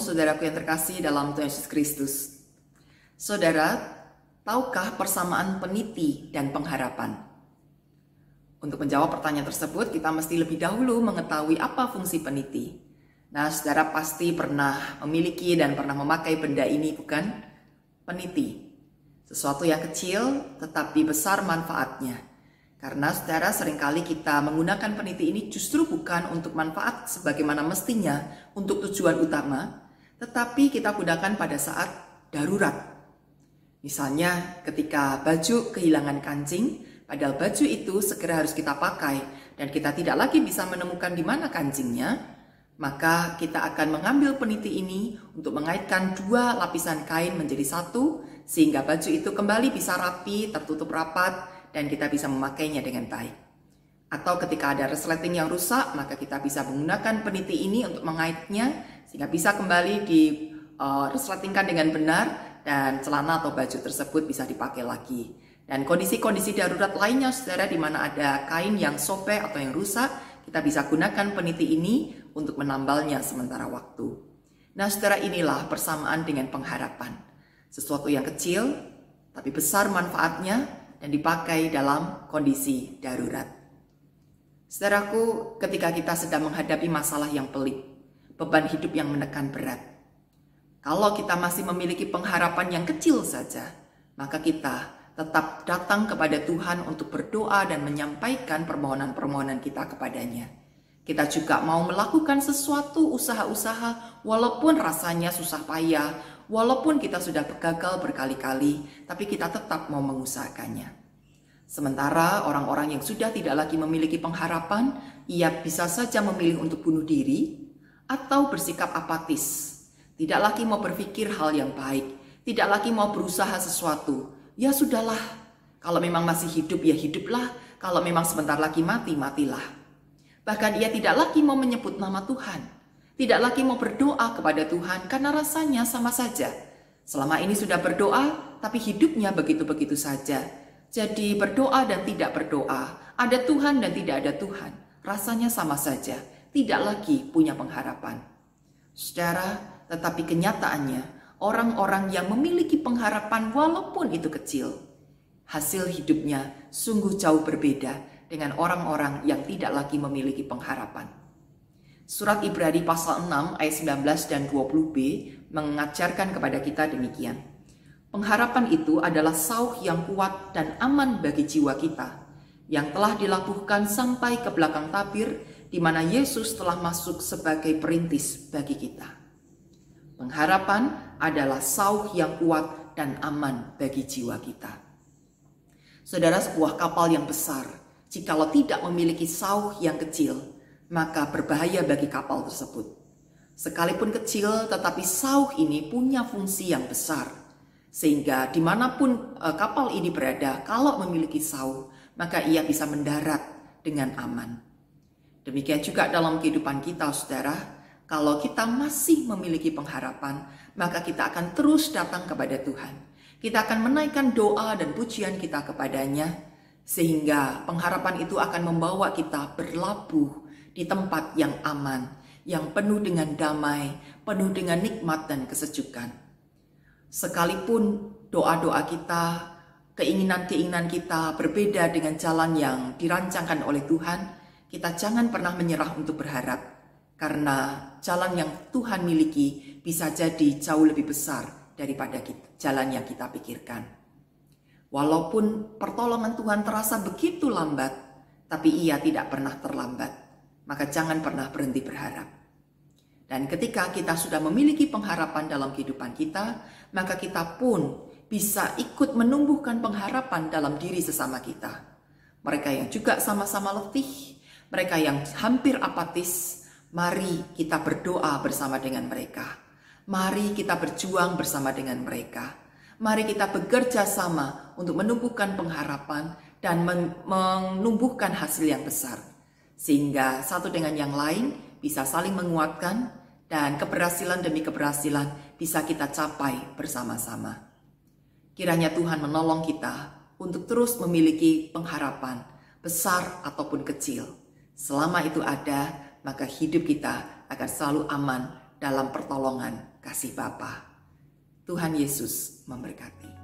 saudaraku yang terkasih dalam Tuhan Yesus Kristus. Saudara, tahukah persamaan peniti dan pengharapan? Untuk menjawab pertanyaan tersebut, kita mesti lebih dahulu mengetahui apa fungsi peniti. Nah, saudara pasti pernah memiliki dan pernah memakai benda ini, bukan? Peniti. Sesuatu yang kecil tetapi besar manfaatnya. Karena saudara, seringkali kita menggunakan peniti ini justru bukan untuk manfaat sebagaimana mestinya untuk tujuan utama, tetapi kita gunakan pada saat darurat. Misalnya ketika baju kehilangan kancing, padahal baju itu segera harus kita pakai dan kita tidak lagi bisa menemukan di mana kancingnya, maka kita akan mengambil peniti ini untuk mengaitkan dua lapisan kain menjadi satu, sehingga baju itu kembali bisa rapi, tertutup rapat, dan kita bisa memakainya dengan baik. Atau ketika ada resleting yang rusak, maka kita bisa menggunakan peniti ini untuk mengaitnya sehingga bisa kembali resletingkan dengan benar dan celana atau baju tersebut bisa dipakai lagi. Dan kondisi-kondisi darurat lainnya, saudara, di mana ada kain yang sobek atau yang rusak, kita bisa gunakan peniti ini untuk menambalnya sementara waktu. Nah, saudara, inilah persamaan dengan pengharapan. Sesuatu yang kecil tapi besar manfaatnya dan dipakai dalam kondisi darurat. Saudaraku, ketika kita sedang menghadapi masalah yang pelik, beban hidup yang menekan berat, kalau kita masih memiliki pengharapan yang kecil saja, maka kita tetap datang kepada Tuhan untuk berdoa dan menyampaikan permohonan-permohonan kita kepadanya. Kita juga mau melakukan sesuatu usaha-usaha walaupun rasanya susah payah, walaupun kita sudah gagal berkali-kali, tapi kita tetap mau mengusahakannya. Sementara orang-orang yang sudah tidak lagi memiliki pengharapan, ia bisa saja memilih untuk bunuh diri atau bersikap apatis. Tidak lagi mau berpikir hal yang baik, tidak lagi mau berusaha sesuatu. Ya sudahlah, kalau memang masih hidup ya hiduplah, kalau memang sebentar lagi mati, matilah. Bahkan ia tidak lagi mau menyebut nama Tuhan. Tidak lagi mau berdoa kepada Tuhan karena rasanya sama saja. Selama ini sudah berdoa, tapi hidupnya begitu-begitu saja. Jadi berdoa dan tidak berdoa, ada Tuhan dan tidak ada Tuhan. Rasanya sama saja, tidak lagi punya pengharapan. Saudara, tetapi kenyataannya, orang-orang yang memiliki pengharapan walaupun itu kecil, hasil hidupnya sungguh jauh berbeda dengan orang-orang yang tidak lagi memiliki pengharapan. Surat Ibrani pasal 6 ayat 19 dan 20b mengajarkan kepada kita demikian. Pengharapan itu adalah sauh yang kuat dan aman bagi jiwa kita, yang telah dilabuhkan sampai ke belakang tabir, di mana Yesus telah masuk sebagai perintis bagi kita. Pengharapan adalah sauh yang kuat dan aman bagi jiwa kita. Saudara, sebuah kapal yang besar, jikalau tidak memiliki sauh yang kecil, maka berbahaya bagi kapal tersebut. Sekalipun kecil, tetapi sauh ini punya fungsi yang besar. Sehingga dimanapun kapal ini berada, kalau memiliki sauh, maka ia bisa mendarat dengan aman. Demikian juga dalam kehidupan kita, saudara. Kalau kita masih memiliki pengharapan, maka kita akan terus datang kepada Tuhan. Kita akan menaikkan doa dan pujian kita kepadanya, sehingga pengharapan itu akan membawa kita berlabuh di tempat yang aman, yang penuh dengan damai, penuh dengan nikmat dan kesejukan. Sekalipun doa-doa kita, keinginan-keinginan kita berbeda dengan jalan yang dirancangkan oleh Tuhan, kita jangan pernah menyerah untuk berharap, karena jalan yang Tuhan miliki bisa jadi jauh lebih besar daripada jalan yang kita pikirkan. Walaupun pertolongan Tuhan terasa begitu lambat, tapi ia tidak pernah terlambat. Maka jangan pernah berhenti berharap. Dan ketika kita sudah memiliki pengharapan dalam kehidupan kita, maka kita pun bisa ikut menumbuhkan pengharapan dalam diri sesama kita. Mereka yang juga sama-sama letih, mereka yang hampir apatis, mari kita berdoa bersama dengan mereka. Mari kita berjuang bersama dengan mereka. Mari kita bekerja sama untuk menumbuhkan pengharapan dan menumbuhkan hasil yang besar. Sehingga satu dengan yang lain bisa saling menguatkan dan keberhasilan demi keberhasilan bisa kita capai bersama-sama. Kiranya Tuhan menolong kita untuk terus memiliki pengharapan besar ataupun kecil. Selama itu ada, maka hidup kita akan selalu aman dalam pertolongan kasih Bapa. Tuhan Yesus memberkati.